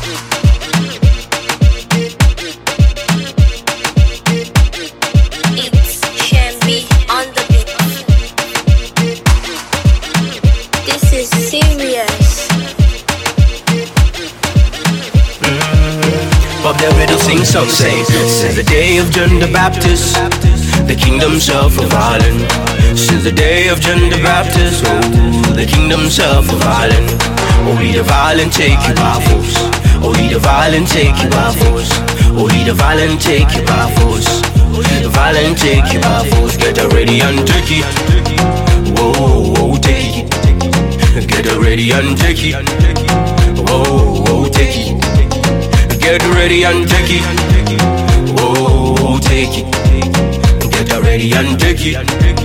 It's Shambi on the beat. This is serious. Bob the Riddle sing some say, since the day of John the Baptist, the kingdom suffer violent. Since the day of John the Baptist, oh, the kingdom suffer violent. Only the violent take you by force. Only the violent take you by force. Only the violent take you by force. The violent take you by force. Get ready and take it. Whoa, whoa, take it. Get ready and take it. Whoa, whoa, take it. Get ready and take it. Whoa, take it. Get ready and take it.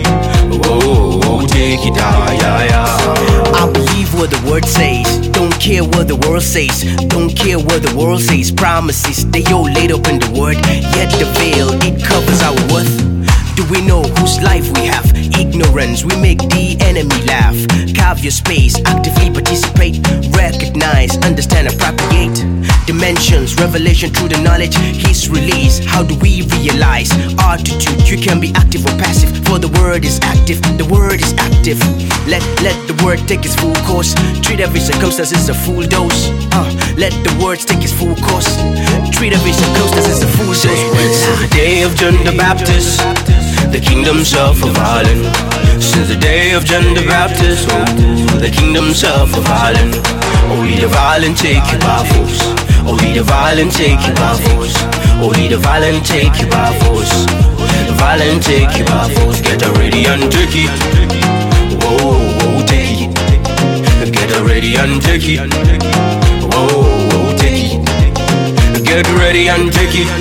Whoa, take it. Yeah, yeah. I believe what the word says. Don't care what the world says. Don't care what the world says. Promises, they all laid up in the word. Yet the veil, it covers our worth. Do we know whose life we have? Ignorance, we make the enemy laugh. Carve your space, actively participate. Recognize, understand, appropriate. Dimensions, revelation through the knowledge His release. How do we realize? Attitude, you can be active or passive. For the word is active, the word is active. Let the word take its full course. Treat every circumstance as a full dose. Let the words take its full course. Treat every circumstance as a full dose. Since the day of John the Baptist, the kingdom suffer violent. Since the day of John the Baptist, oh, the kingdom suffer violent. Only the violent take you by force. Only the violent take you by force. Only the violent take you by force. The violent take you by force. Get ready and take it. Whoa, whoa, take it. Get ready and take it. Whoa, whoa, take it. Get ready and take it.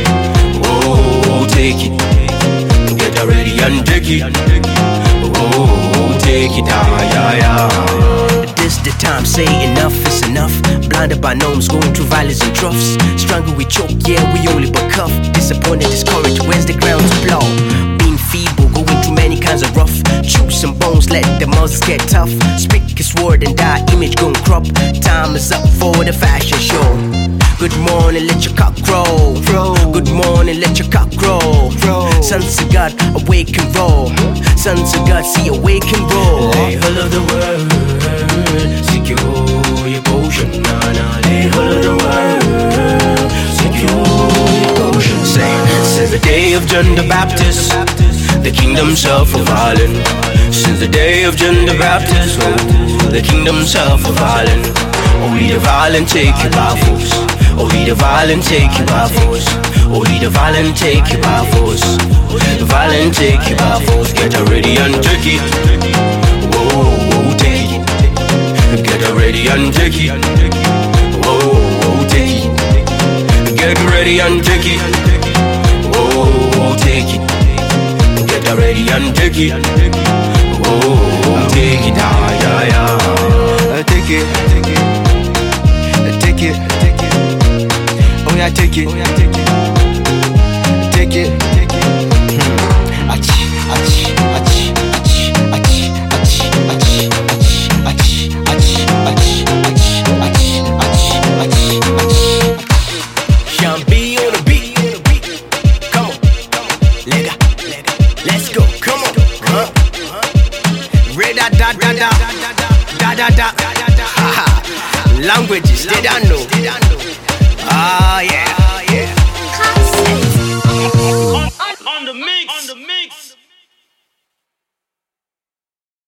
Whoa, take it. Get ready and take it. Oh, take it, yeah, yeah. This the time, say enough is enough. Blinded by gnomes, going through valleys and troughs. Strangle we choke, yeah, we only but cuff. Disappointed, discouraged, where's the ground to plow? Being feeble, going through many kinds of rough. Chew some bones, let the muscles get tough. Speak his word and that image gon' crop. Time is up for the fashion show. Good morning, let your cock crow. Good morning, let your cock crow. Sons of God, awake and roll. Sons of God, see awake and roll. Lay hold of the word, secure your potion. Lay hold of the word, secure your potion. Since the day of John the Baptist, the kingdom suffer violent. Since the day of John the Baptist, oh, the kingdom suffer violent. Only the violent take you by force. Only the violent take you by force. Only the violent take you by force. The violent take you by force. Get ready and take it. Whoa, whoa, take it. Get ready and take it. Whoa, whoa, take it. Get ready and take it. Whoa, whoa, take it. Get ready and take it. Whoa, take it. Yeah, yeah. Take it. Take it. Oh yeah, take it. Take it. Ach, ach, ach, ach, ach, ach, ach, ach, ach, ach, ach, ach, ach. Shambi on the beat. Come on, lega, let's go. Come on, Red da da da da da da da. Languages they don't know. Ah yeah.